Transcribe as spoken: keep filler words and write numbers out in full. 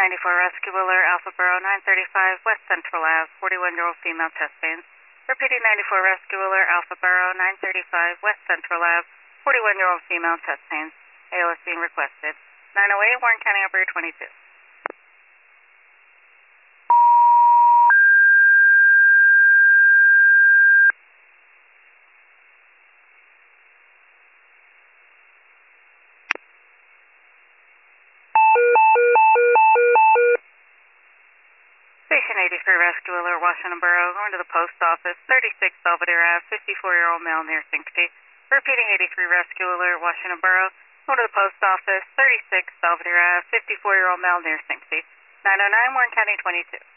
ninety-four Rescue Wheeler, Alpha Borough nine thirty-five West Central Ave, forty-one-year-old female chest pains. Repeating ninety-four Rescue Wheeler, Alpha Borough nine thirty-five West Central Ave, forty-one-year-old female chest pains. A O S being requested. nine oh eight Warren County Operator twenty-two. Station eighty-three Rescue Wheeler, Washington Borough, going to the post office, thirty-six Belvedere Ave, fifty-four-year-old male near Syncopy. Repeating eighty-three Rescue Wheeler, Washington Borough, going to the post office, thirty-six Belvedere Ave, fifty-four-year-old male near Syncopy. nine oh nine Warren County twenty-two.